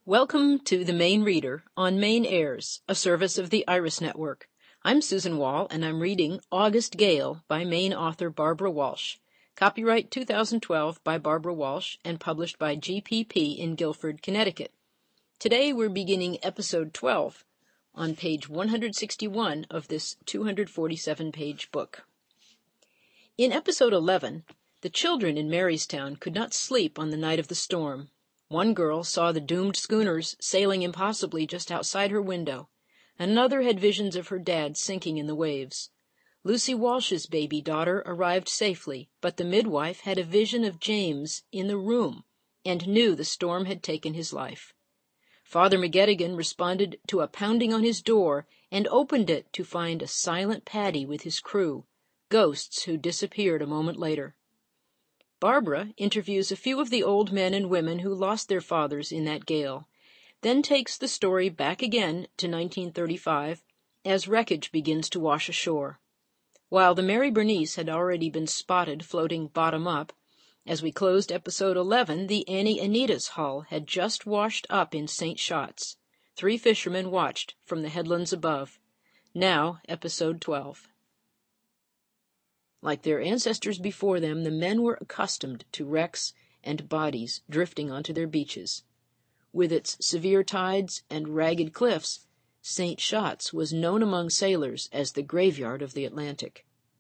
Welcome to The Maine Reader on Maine Airs, a service of the Iris Network. I'm Susan Wall, and I'm reading August Gale by Maine author Barbara Walsh. Copyright 2012 by Barbara Walsh and published by GPP in Guilford, Connecticut. Today we're beginning episode 12 on page 161 of this 247-page book. In episode 11, the children in Marystown could not sleep on the night of the storm. One girl saw the doomed schooners sailing impossibly just outside her window. Another had visions of her dad sinking in the waves. Lucy Walsh's baby daughter arrived safely, but the midwife had a vision of James in the room and knew the storm had taken his life. Father McGettigan responded to a pounding on his door and opened it to find a silent Paddy with his crew, ghosts who disappeared a moment later. Barbara interviews a few of the old men and women who lost their fathers in that gale, then takes the story back again to 1935 as wreckage begins to wash ashore. While the Mary Bernice had already been spotted floating bottom up, as we closed episode 11, the Annie Anita's hull had just washed up in St. Shots. 3 fishermen watched from the headlands above. Now, episode 12. Like their ancestors before them, the men were accustomed to wrecks and bodies drifting onto their beaches. With its severe tides and ragged cliffs, St. Shots was known among sailors as the graveyard of the Atlantic.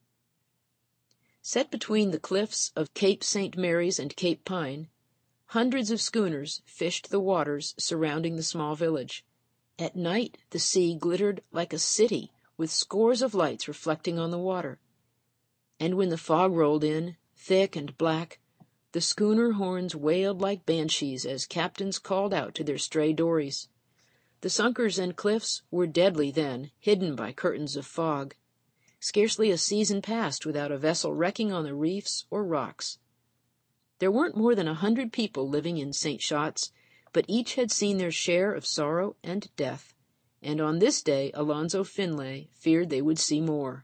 Set between the cliffs of Cape St. Mary's and Cape Pine, hundreds of schooners fished the waters surrounding the small village. At night, the sea glittered like a city, with scores of lights reflecting on the water. And when the fog rolled in, thick and black, the schooner horns wailed like banshees as captains called out to their stray dories. The sunkers and cliffs were deadly then, hidden by curtains of fog. Scarcely a season passed without a vessel wrecking on the reefs or rocks. There weren't more than 100 people living in St. Shots, but each had seen their share of sorrow and death, and on this day Alonzo Finlay feared they would see more.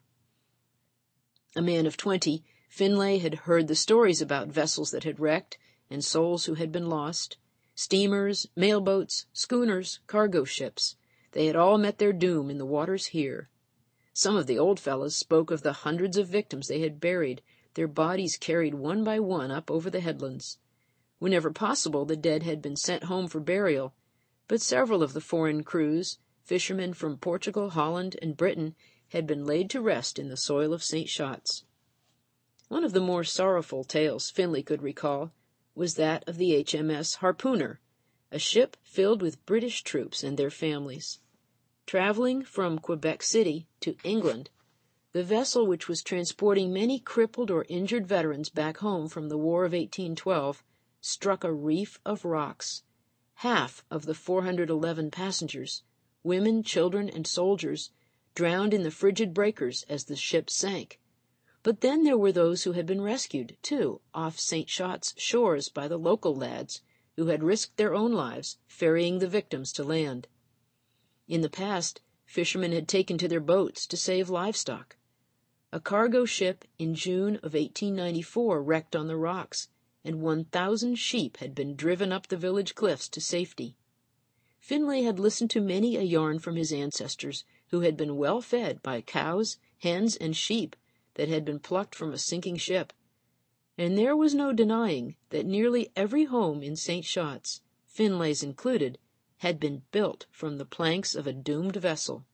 A man of 20, Finlay had heard the stories about vessels that had wrecked and souls who had been lost. Steamers, mailboats, schooners, cargo ships. They had all met their doom in the waters here. Some of the old fellows spoke of the hundreds of victims they had buried, their bodies carried one by one up over the headlands. Whenever possible, the dead had been sent home for burial, but several of the foreign crews, fishermen from Portugal, Holland, and Britain, had been laid to rest in the soil of St. Shots. One of the more sorrowful tales Finlay could recall was that of the HMS Harpooner, a ship filled with British troops and their families. Traveling from Quebec City to England, the vessel, which was transporting many crippled or injured veterans back home from the War of 1812, struck a reef of rocks. Half of the 411 passengers, women, children, and soldiers, drowned in the frigid breakers as the ship sank. But then there were those who had been rescued, too, off St. Shots shores by the local lads, who had risked their own lives ferrying the victims to land. In the past, fishermen had taken to their boats to save livestock. A cargo ship in June of 1894 wrecked on the rocks, and 1,000 sheep had been driven up the village cliffs to safety. Finlay had listened to many a yarn from his ancestors, who had been well fed by cows, hens, and sheep that had been plucked from a sinking ship. And there was no denying that nearly every home in St. Shots, Finlay's included, had been built from the planks of a doomed vessel.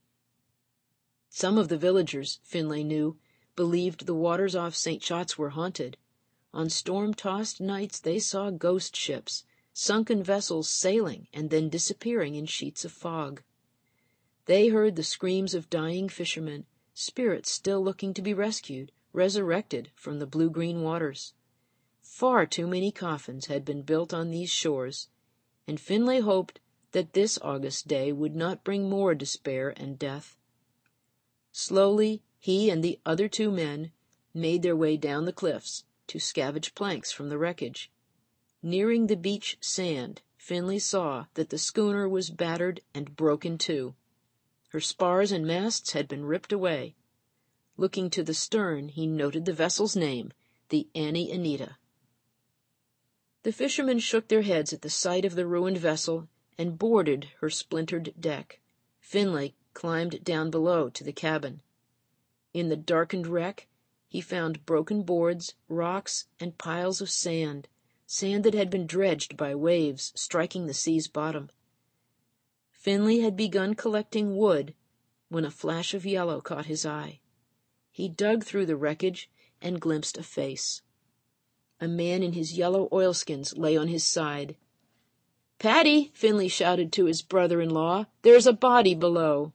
Some of the villagers, Finlay knew, believed the waters off St. Shots were haunted. On storm-tossed nights they saw ghost ships, sunken vessels sailing and then disappearing in sheets of fog. They heard the screams of dying fishermen, spirits still looking to be rescued, resurrected from the blue-green waters. Far too many coffins had been built on these shores, and Finlay hoped that this August day would not bring more despair and death. Slowly, he and the other 2 men made their way down the cliffs to scavenge planks from the wreckage. Nearing the beach sand, Finlay saw that the schooner was battered and broken too. Her spars and masts had been ripped away. Looking to the stern, he noted the vessel's name, the Annie Anita. The fishermen shook their heads at the sight of the ruined vessel and boarded her splintered deck. Finlay climbed down below to the cabin. In the darkened wreck, he found broken boards, rocks, and piles of sand that had been dredged by waves striking the sea's bottom. Finlay had begun collecting wood when a flash of yellow caught his eye. He dug through the wreckage and glimpsed a face. A man in his yellow oilskins lay on his side. "Paddy," Finlay shouted to his brother-in-law, "there's a body below."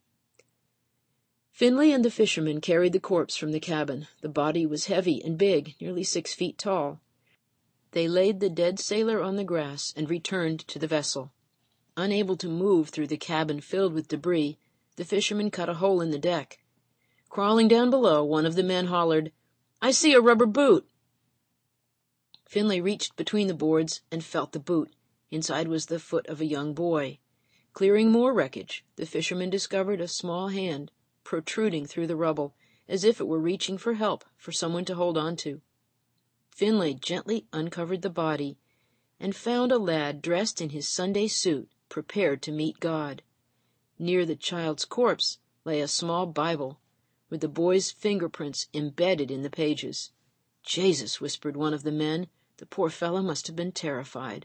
Finlay and the fisherman carried the corpse from the cabin. The body was heavy and big, nearly 6 feet tall. They laid the dead sailor on the grass and returned to the vessel. Unable to move through the cabin filled with debris, the fisherman cut a hole in the deck. Crawling down below, one of the men hollered, "I see a rubber boot." Finlay reached between the boards and felt the boot. Inside was the foot of a young boy. Clearing more wreckage, the fisherman discovered a small hand protruding through the rubble, as if it were reaching for help, for someone to hold on to. Finlay gently uncovered the body and found a lad dressed in his Sunday suit, prepared to meet God. Near the child's corpse lay a small Bible, with the boy's fingerprints embedded in the pages. "Jesus," whispered one of the men, "the poor fellow must have been terrified."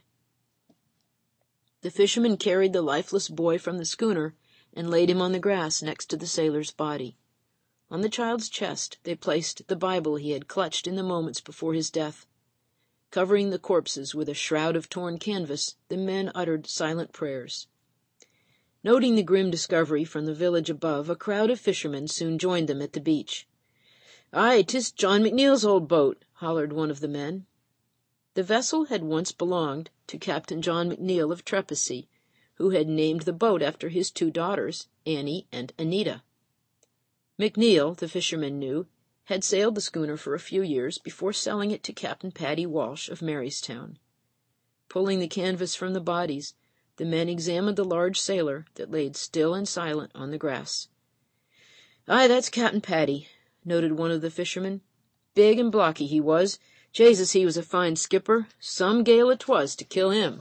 The fisherman carried the lifeless boy from the schooner and laid him on the grass next to the sailor's body. On the child's chest they placed the Bible he had clutched in the moments before his death. Covering the corpses with a shroud of torn canvas, the men uttered silent prayers. Noting the grim discovery from the village above, a crowd of fishermen soon joined them at the beach. "Aye, 'tis John McNeil's old boat," hollered one of the men. The vessel had once belonged to Captain John McNeil of Trepassey, who had named the boat after his 2 daughters, Annie and Anita. McNeil, the fishermen knew, had sailed the schooner for a few years before selling it to Captain Paddy Walsh of Marystown. Pulling the canvas from the bodies, the men examined the large sailor that laid still and silent on the grass. "Aye, that's Captain Paddy," noted one of the fishermen. "Big and blocky he was. Jesus, he was a fine skipper. Some gale it was to kill him."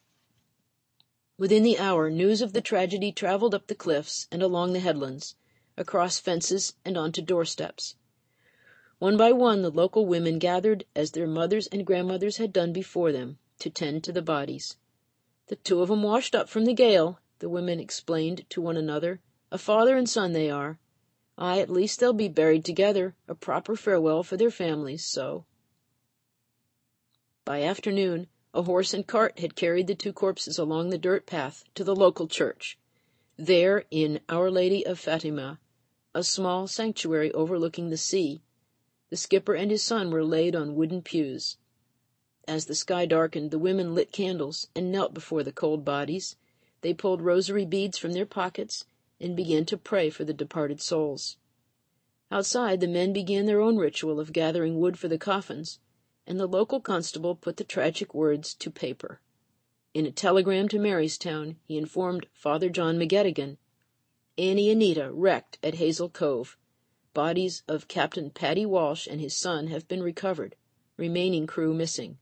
Within the hour, news of the tragedy traveled up the cliffs and along the headlands, across fences and onto doorsteps. One by one the local women gathered, as their mothers and grandmothers had done before them, to tend to the bodies. "The 2 of 'em washed up from the gale," the women explained to one another. "A father and son they are. Aye, at least they'll be buried together, a proper farewell for their families, so." By afternoon, a horse and cart had carried the 2 corpses along the dirt path to the local church. There, in Our Lady of Fatima, a small sanctuary overlooking the sea, the skipper and his son were laid on wooden pews. As the sky darkened, the women lit candles and knelt before the cold bodies. They pulled rosary beads from their pockets and began to pray for the departed souls. Outside, the men began their own ritual of gathering wood for the coffins, and the local constable put the tragic words to paper. In a telegram to Marystown, he informed Father John McGettigan, "Annie Anita wrecked at Hazel Cove. Bodies of Captain Paddy Walsh and his son have been recovered. Remaining crew missing."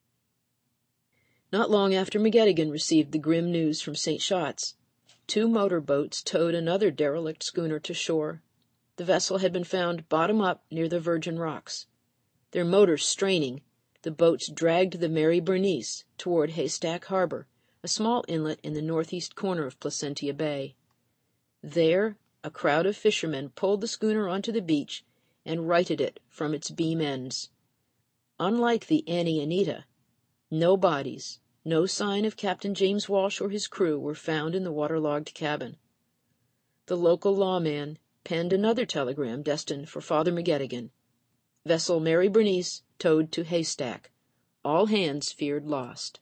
Not long after McGettigan received the grim news from St. Shots, 2 motorboats towed another derelict schooner to shore. The vessel had been found bottom up near the Virgin Rocks. Their motors straining, the boats dragged the Mary Bernice toward Haystack Harbor, a small inlet in the northeast corner of Placentia Bay. There, a crowd of fishermen pulled the schooner onto the beach and righted it from its beam ends. Unlike the Annie Anita, no bodies, no sign of Captain James Walsh or his crew were found in the waterlogged cabin. The local lawman penned another telegram destined for Father McGettigan. Vessel Mary Bernice towed to Haystack. All hands feared lost.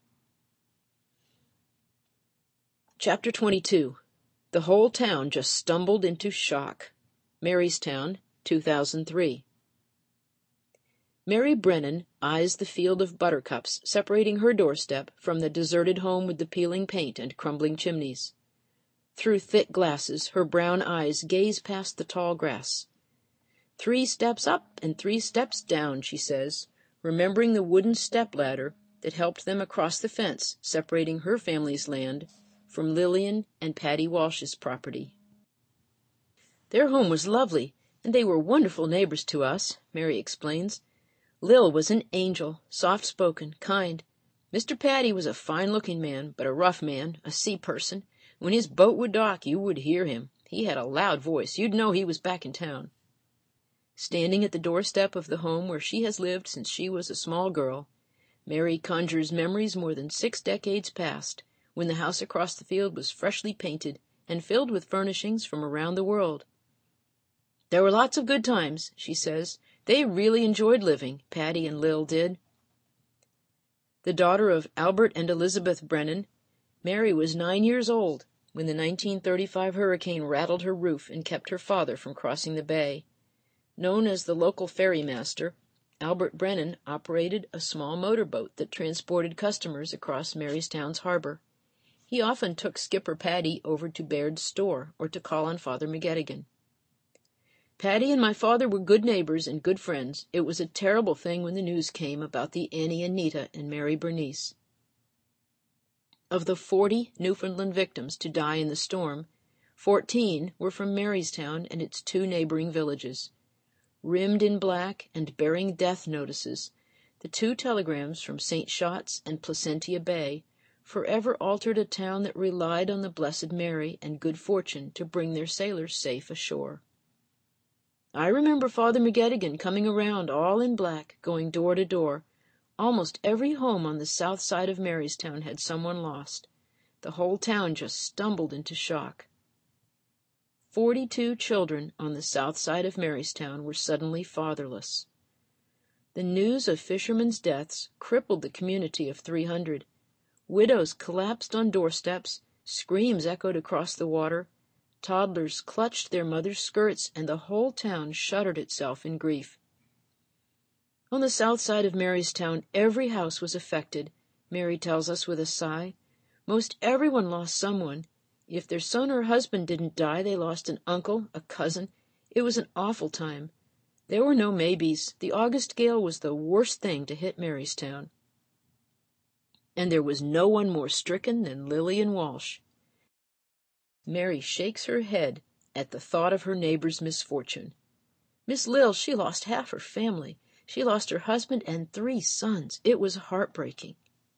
Chapter 22. The whole town just stumbled into shock. Marystown, 2003. Mary Brennan eyes the field of buttercups separating her doorstep from the deserted home with the peeling paint and crumbling chimneys. Through thick glasses, her brown eyes gaze past the tall grass. 3 steps up and 3 steps down, she says, remembering the wooden step-ladder that helped them across the fence separating her family's land from Lillian and Patty Walsh's property. Their home was lovely, and they were wonderful neighbors to us, Mary explains. Lil was an angel, soft-spoken, kind. Mr. Patty was a fine-looking man, but a rough man, a sea person. When his boat would dock, you would hear him. He had a loud voice. You'd know he was back in town. Standing at the doorstep of the home where she has lived since she was a small girl, Mary conjures memories more than 6 decades past, when the house across the field was freshly painted and filled with furnishings from around the world. There were lots of good times, she says. They really enjoyed living, Patty and Lil did. The daughter of Albert and Elizabeth Brennan, Mary was 9 years old when the 1935 hurricane rattled her roof and kept her father from crossing the bay. Known as the local ferrymaster, Albert Brennan operated a small motorboat that transported customers across Marystown's harbor. He often took Skipper Patty over to Baird's store or to call on Father McGettigan. Patty and my father were good neighbors and good friends. It was a terrible thing when the news came about the Annie Anita and Mary Bernice. Of the 40 Newfoundland victims to die in the storm, 14 were from Marystown and its 2 neighboring villages. Rimmed in black and bearing death notices, the 2 telegrams from St. Shots and Placentia Bay forever altered a town that relied on the Blessed Mary and good fortune to bring their sailors safe ashore. I remember Father McGettigan coming around all in black, going door to door. Almost every home on the south side of Marystown had someone lost. The whole town just stumbled into shock. 42 children on the south side of Marystown were suddenly fatherless. The news of fishermen's deaths crippled the community of 300. Widows collapsed on doorsteps, screams echoed across the water, toddlers clutched their mothers' skirts, and the whole town shuddered itself in grief. On the south side of Marystown, every house was affected, Mary tells us with a sigh. Most everyone lost someone. If their son or husband didn't die, they lost an uncle, a cousin. It was an awful time. There were no maybes. The August gale was the worst thing to hit Marystown. And there was no one more stricken than Lillian Walsh. Mary shakes her head at the thought of her neighbor's misfortune. Miss Lil, she lost half her family. She lost her husband and 3 sons. It was heartbreaking.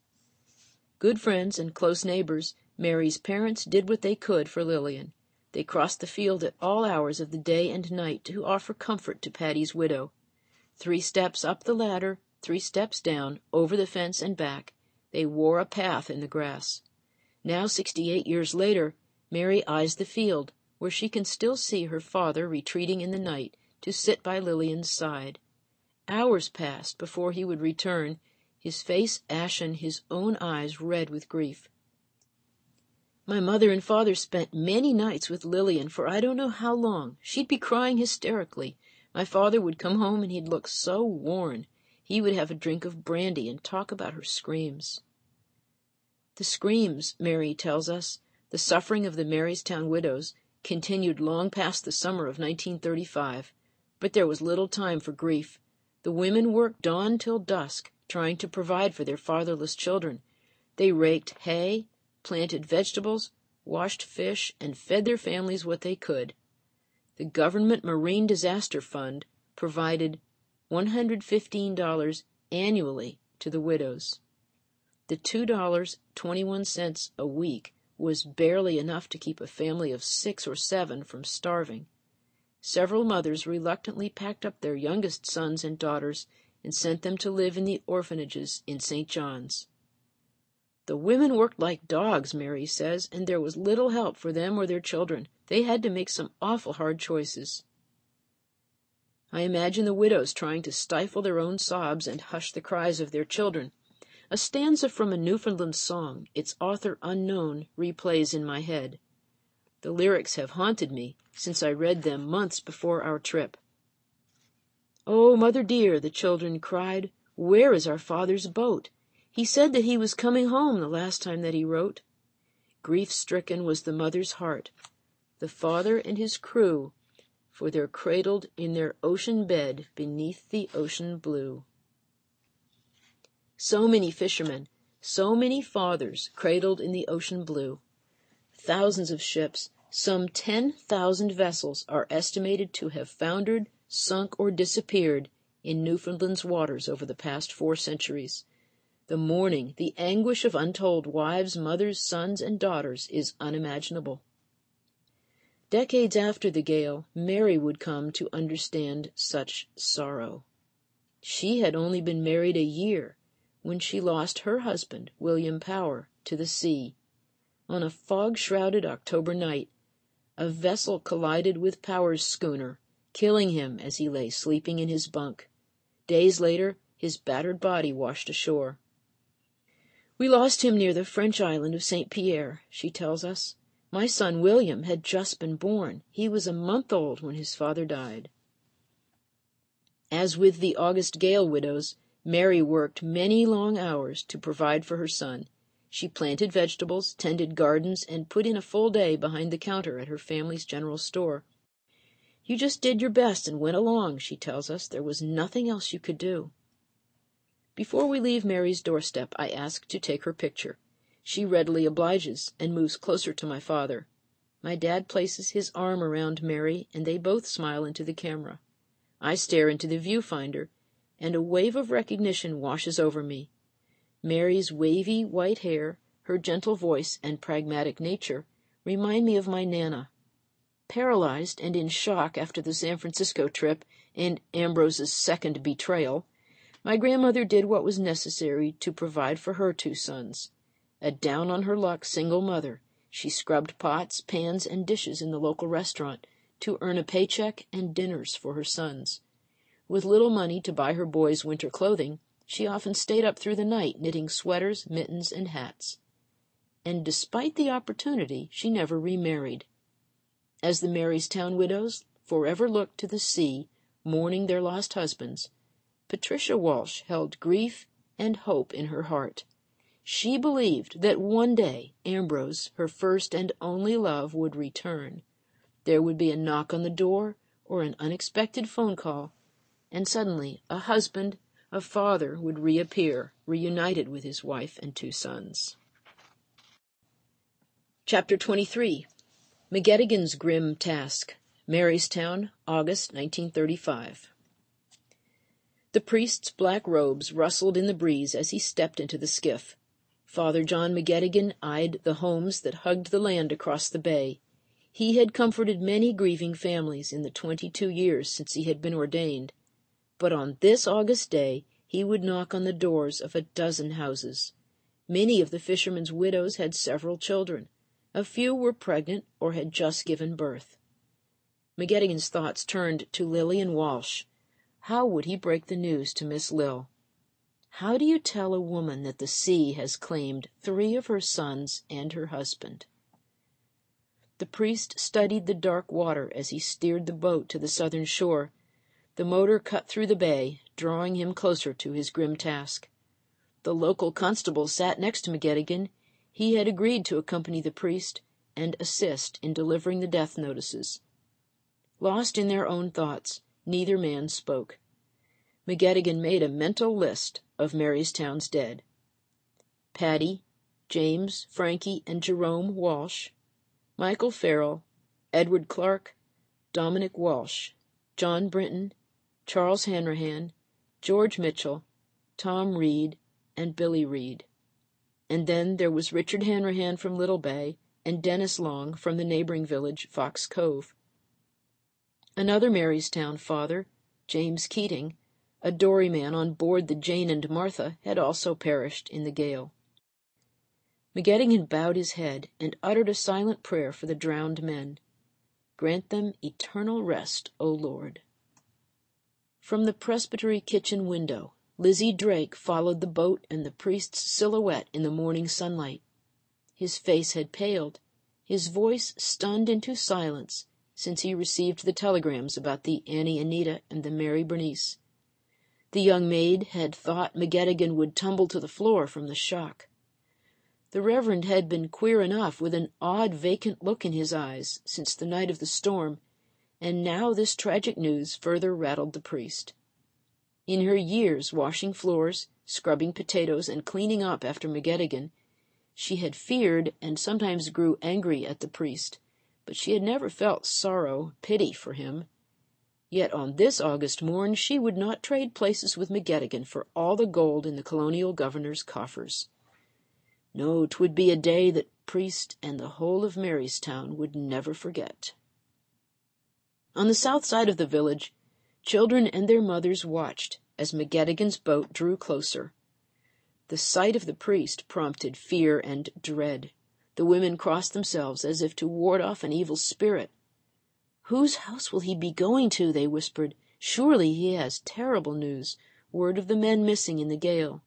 Good friends and close neighbors, Mary's parents did what they could for Lillian. They crossed the field at all hours of the day and night to offer comfort to Patty's widow. 3 steps up the ladder, 3 steps down, over the fence and back, they wore a path in the grass. Now, 68 years later, Mary eyes the field, where she can still see her father retreating in the night to sit by Lillian's side. Hours passed before he would return, his face ashen, his own eyes red with grief. My mother and father spent many nights with Lillian for I don't know how long. She'd be crying hysterically. My father would come home and he'd look so worn. He would have a drink of brandy and talk about her screams. The screams, Mary tells us, the suffering of the Marystown widows, continued long past the summer of 1935, but there was little time for grief. The women worked dawn till dusk, trying to provide for their fatherless children. They raked hay, planted vegetables, washed fish, and fed their families what they could. The Government Marine Disaster Fund provided $115 annually to the widows. The $2.21 a week was barely enough to keep a family of 6 or 7 from starving. Several mothers reluctantly packed up their youngest sons and daughters and sent them to live in the orphanages in St. John's. The women worked like dogs, Mary says, and there was little help for them or their children. They had to make some awful hard choices. I imagine the widows trying to stifle their own sobs and hush the cries of their children. A stanza from a Newfoundland song, its author unknown, replays in my head. The lyrics have haunted me since I read them months before our trip. "Oh, mother dear," the children cried, "where is our father's boat? He said that he was coming home the last time that he wrote." Grief-stricken was the mother's heart. The father and his crew, for they're cradled in their ocean bed beneath the ocean blue. So many fishermen, so many fathers cradled in the ocean blue. Thousands of ships, some 10,000 vessels, are estimated to have foundered, sunk, or disappeared in Newfoundland's waters over the past 4 centuries. The mourning, the anguish of untold wives, mothers, sons, and daughters is unimaginable. Decades after the gale, Mary would come to understand such sorrow. She had only been married a year when she lost her husband, William Power, to the sea. On a fog-shrouded October night, a vessel collided with Power's schooner, killing him as he lay sleeping in his bunk. Days later, his battered body washed ashore. "We lost him near the French island of St. Pierre," she tells us. "My son William had just been born. He was a month old when his father died." As with the August Gale widows, Mary worked many long hours to provide for her son. She planted vegetables, tended gardens, and put in a full day behind the counter at her family's general store. "You just did your best and went along," she tells us. "There was nothing else you could do." Before we leave Mary's doorstep, I ask to take her picture. She readily obliges and moves closer to my father. My dad places his arm around Mary, and they both smile into the camera. I stare into the viewfinder, and a wave of recognition washes over me. Mary's wavy white hair, her gentle voice, and pragmatic nature remind me of my Nana. Paralyzed and in shock after the San Francisco trip and Ambrose's second betrayal, my grandmother did what was necessary to provide for her 2 sons. A down-on-her-luck single mother, she scrubbed pots, pans, and dishes in the local restaurant to earn a paycheck and dinners for her sons. With little money to buy her boys winter clothing, she often stayed up through the night knitting sweaters, mittens, and hats. And despite the opportunity, she never remarried. As the Marystown widows forever looked to the sea, mourning their lost husbands, Patricia Walsh held grief and hope in her heart. She believed that one day Ambrose, her first and only love, would return. There would be a knock on the door or an unexpected phone call, and suddenly a husband, a father, would reappear, reunited with his wife and 2 sons. Chapter 23. McGettigan's Grim Task. Marystown, August 1935. The priest's black robes rustled in the breeze as he stepped into the skiff. Father John McGettigan eyed the homes that hugged the land across the bay. He had comforted many grieving families in the 22 years since he had been ordained. But on this August day he would knock on the doors of a dozen houses. Many of the fishermen's widows had several children. A few were pregnant or had just given birth. McGettigan's thoughts turned to Lillian Walsh. How would he break the news to Miss Lil? How do you tell a woman that the sea has claimed 3 of her sons and her husband? The priest studied the dark water as he steered the boat to the southern shore. The motor cut through the bay, drawing him closer to his grim task. The local constable sat next to McGettigan. He had agreed to accompany the priest and assist in delivering the death notices. Lost in their own thoughts, neither man spoke. McGettigan made a mental list of Marystown's dead. Patty, James, Frankie, and Jerome Walsh, Michael Farrell, Edward Clark, Dominic Walsh, John Brinton, Charles Hanrahan, George Mitchell, Tom Reed, and Billy Reed. And then there was Richard Hanrahan from Little Bay and Dennis Long from the neighboring village, Fox Cove. Another Marystown father, James Keating, a doryman on board the Jane and Martha, had also perished in the gale. McGettigan bowed his head and uttered a silent prayer for the drowned men. Grant them eternal rest, O Lord. From the presbytery kitchen window, Lizzie Drake followed the boat and the priest's silhouette in the morning sunlight. His face had paled, his voice stunned into silence since he received the telegrams about the Annie Anita and the Mary Bernice. The young maid had thought McGettigan would tumble to the floor from the shock. The Reverend had been queer enough, with an odd, vacant look in his eyes, since the night of the storm, and now this tragic news further rattled the priest. In her years washing floors, scrubbing potatoes and cleaning up after McGettigan. She had feared and sometimes grew angry at the priest, but she had never felt sorrow, pity for him. Yet on this August morn she would not trade places with McGettigan for all the gold in the colonial governor's coffers. No, 'twould be a day that priest and the whole of Marystown would never forget. On the south side of the village, children and their mothers watched as McGettigan's boat drew closer. The sight of the priest prompted fear and dread. The women crossed themselves as if to ward off an evil spirit. "Whose house will he be going to?" they whispered. "Surely he has terrible news, word of the men missing in the gale."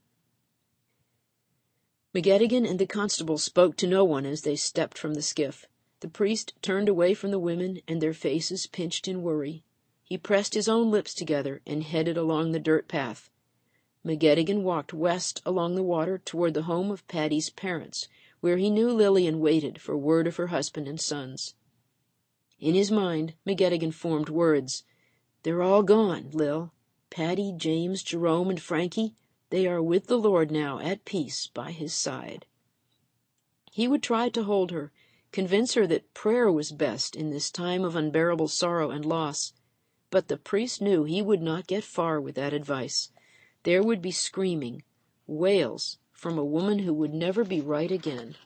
McGettigan and the constable spoke to no one as they stepped from the skiff. The priest turned away from the women, and their faces pinched in worry. He pressed his own lips together and headed along the dirt path. McGettigan walked west along the water toward the home of Patty's parents, where he knew Lillian waited for word of her husband and sons. In his mind, McGettigan formed words. "They're all gone, Lil. Patty, James, Jerome, and Frankie, they are with the Lord now, at peace by his side." He would try to hold her, convince her that prayer was best in this time of unbearable sorrow and loss. But the priest knew he would not get far with that advice. There would be screaming, wails from a woman who would never be right again.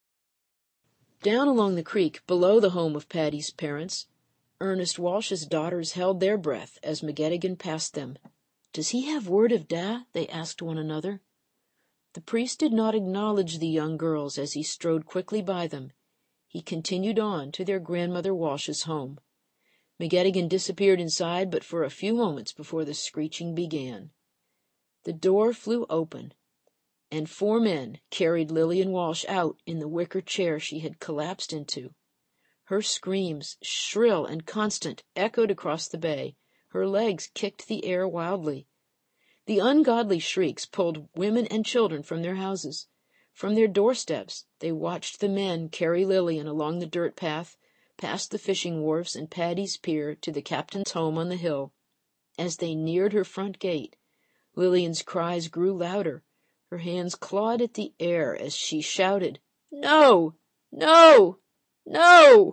Down along the creek, below the home of Patty's parents, Ernest Walsh's daughters held their breath as McGettigan passed them. "Does he have word of Da?" they asked one another. The priest did not acknowledge the young girls as he strode quickly by them. He continued on to their grandmother Walsh's home. McGettigan disappeared inside but for a few moments before the screeching began. The door flew open, and 4 men carried Lillian Walsh out in the wicker chair she had collapsed into. Her screams, shrill and constant, echoed across the bay. Her legs kicked the air wildly. The ungodly shrieks pulled women and children from their houses. From their doorsteps they watched the men carry Lillian along the dirt path, past the fishing wharves and Patty's pier to the captain's home on the hill. As they neared her front gate, Lillian's cries grew louder. Her hands clawed at the air as she shouted, "No! No! No!"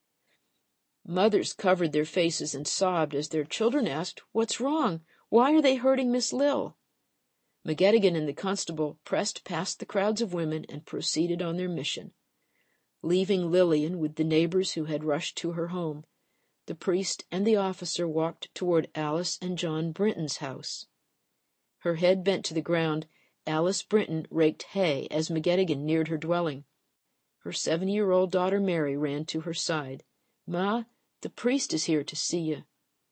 Mothers covered their faces and sobbed as their children asked, "What's wrong? Why are they hurting Miss Lil?" McGettigan and the constable pressed past the crowds of women and proceeded on their mission. Leaving Lillian with the neighbors who had rushed to her home, the priest and the officer walked toward Alice and John Brinton's house. Her head bent to the ground, Alice Brinton raked hay as McGettigan neared her dwelling. Her 7-year-old daughter Mary ran to her side. "Ma, the priest is here to see you."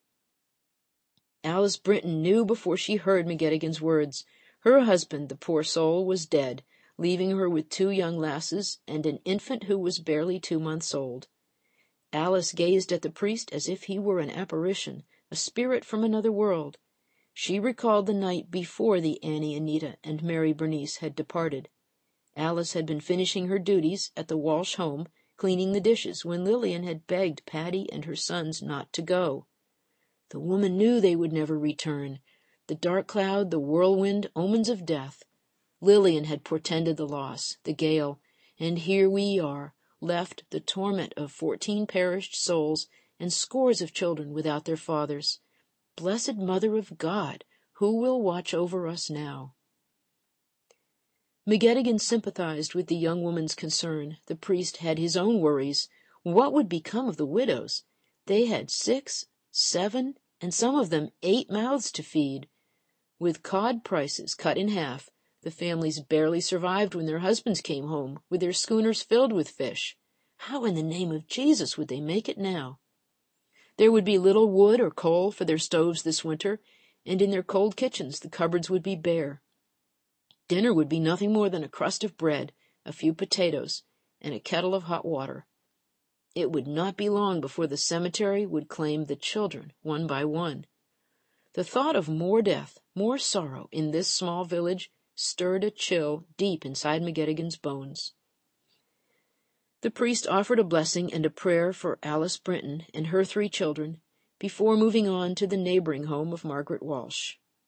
Alice Brinton knew before she heard McGettigan's words. Her husband, the poor soul, was dead, leaving her with 2 young lasses and an infant who was barely 2 months old. Alice gazed at the priest as if he were an apparition, a spirit from another world. She recalled the night before the Annie Anita and Mary Bernice had departed. Alice had been finishing her duties at the Walsh home, cleaning the dishes, when Lillian had begged Patty and her sons not to go. The woman knew they would never return. The dark cloud, the whirlwind, omens of death. Lillian had portended the loss, the gale, and here we are, left the torment of 14 perished souls and scores of children without their fathers. Blessed Mother of God, who will watch over us now? McGettigan sympathized with the young woman's concern. The priest had his own worries. What would become of the widows? They had 6, 7, and some of them 8 mouths to feed. With cod prices cut in half, the families barely survived when their husbands came home, with their schooners filled with fish. How in the name of Jesus would they make it now? There would be little wood or coal for their stoves this winter, and in their cold kitchens the cupboards would be bare. Dinner would be nothing more than a crust of bread, a few potatoes, and a kettle of hot water. It would not be long before the cemetery would claim the children one by one. The thought of more death, more sorrow in this small village stirred a chill deep inside McGettigan's bones. The priest offered a blessing and a prayer for Alice Brinton and her 3 children before moving on to the neighboring home of Margaret Walsh.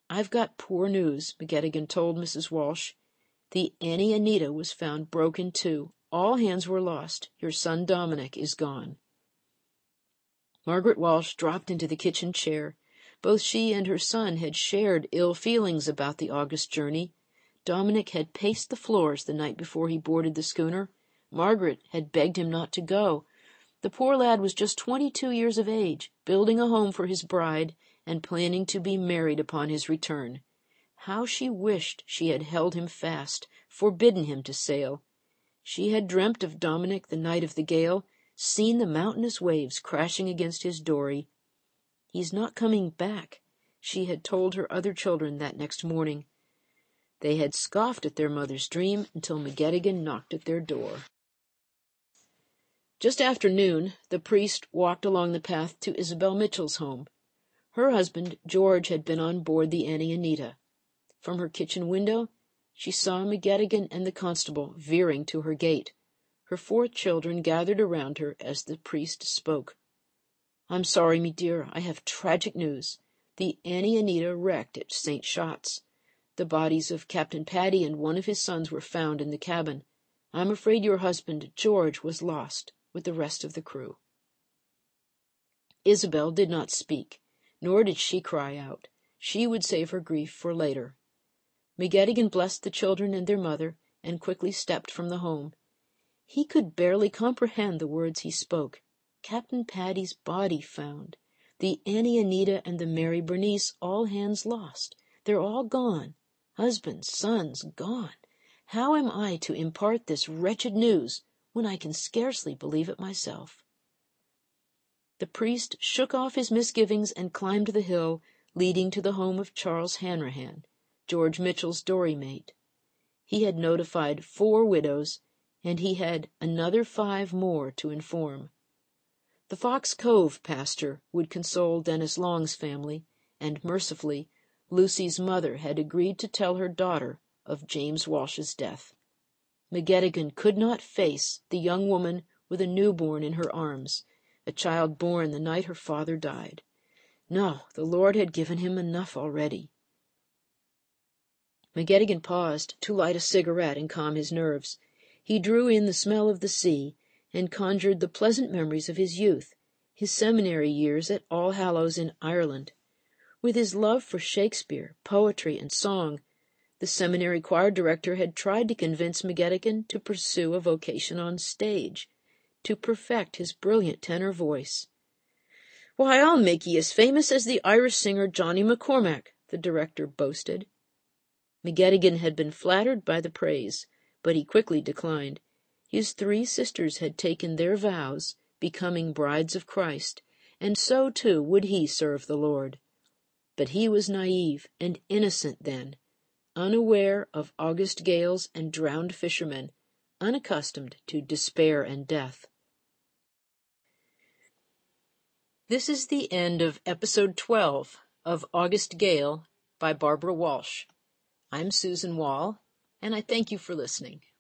"I've got poor news," McGettigan told Mrs. Walsh. "The Annie Anita was found broken too. All hands were lost. Your son Dominic is gone." Margaret Walsh dropped into the kitchen chair. Both she and her son had shared ill feelings about the August journey. Dominic had paced the floors the night before he boarded the schooner. Margaret had begged him not to go. The poor lad was just 22 years of age, building a home for his bride, and planning to be married upon his return. How she wished she had held him fast, forbidden him to sail. She had dreamt of Dominic the night of the gale, seen the mountainous waves crashing against his dory. "He's not coming back," she had told her other children that next morning. They had scoffed at their mother's dream until McGettigan knocked at their door. Just after noon, the priest walked along the path to Isabel Mitchell's home. Her husband, George, had been on board the Annie Anita. From her kitchen window, she saw McGettigan and the constable veering to her gate. Her 4 children gathered around her as the priest spoke. "I'm sorry, me dear, I have tragic news. The Annie Anita wrecked at St. Shots. The bodies of Captain Paddy and one of his sons were found in the cabin. I'm afraid your husband, George, was lost with the rest of the crew." Isabel did not speak, nor did she cry out. She would save her grief for later. McGettigan blessed the children and their mother, and quickly stepped from the home. He could barely comprehend the words he spoke. Captain Paddy's body found. The Annie Anita and the Mary Bernice, all hands lost. They're all gone. Husbands, sons, gone. How am I to impart this wretched news when I can scarcely believe it myself? The priest shook off his misgivings and climbed the hill leading to the home of Charles Hanrahan, George Mitchell's dory mate. He had notified 4 widows, and he had another 5 more to inform. The Fox Cove pastor would console Dennis Long's family, and mercifully, Lucy's mother had agreed to tell her daughter of James Walsh's death. McGettigan could not face the young woman with a newborn in her arms, a child born the night her father died. No, the Lord had given him enough already. McGettigan paused to light a cigarette and calm his nerves. He drew in the smell of the sea and conjured the pleasant memories of his youth, his seminary years at All Hallows in Ireland. With his love for Shakespeare, poetry, and song, the seminary choir director had tried to convince McGettigan to pursue a vocation on stage, to perfect his brilliant tenor voice. "Why, I'll make ye as famous as the Irish singer Johnny McCormack," the director boasted. McGettigan had been flattered by the praise, but he quickly declined. His 3 sisters had taken their vows, becoming brides of Christ, and so, too, would he serve the Lord. But he was naive and innocent then, unaware of August gales and drowned fishermen, unaccustomed to despair and death. This is the end of Episode 12 of August Gale by Barbara Walsh. I'm Susan Wall, and I thank you for listening.